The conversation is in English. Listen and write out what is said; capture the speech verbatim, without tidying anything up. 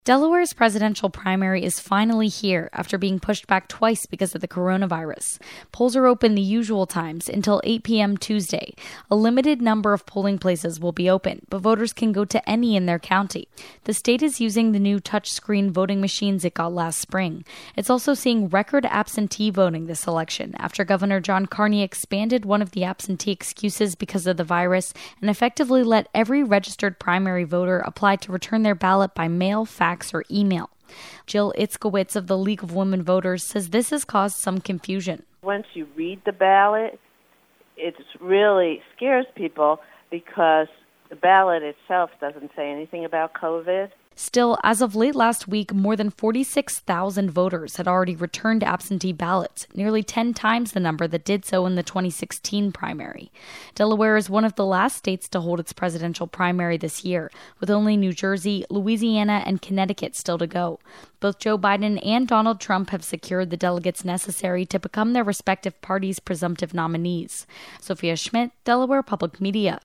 Delaware's presidential primary is finally here after being pushed back twice because of the coronavirus. Polls are open the usual times until eight p.m. Tuesday. A limited number of polling places will be open, but voters can go to any in their county. The state is using the new touchscreen voting machines it got last spring. It's also seeing record absentee voting this election after Governor John Carney expanded one of the absentee excuses because of the virus and effectively let every registered primary voter apply to return their ballot by mail, fax, or email. Jill Itzkowitz of the League of Women Voters says this has caused some confusion. Once you read the ballot, it really scares people because the ballot itself doesn't say anything about COVID. Still, as of late last week, more than forty-six thousand voters had already returned absentee ballots, nearly ten times the number that did so in the twenty sixteen primary. Delaware is one of the last states to hold its presidential primary this year, with only New Jersey, Louisiana, and Connecticut still to go. Both Joe Biden and Donald Trump have secured the delegates necessary to become their respective parties' presumptive nominees. Sophia Schmidt, Delaware Public Media.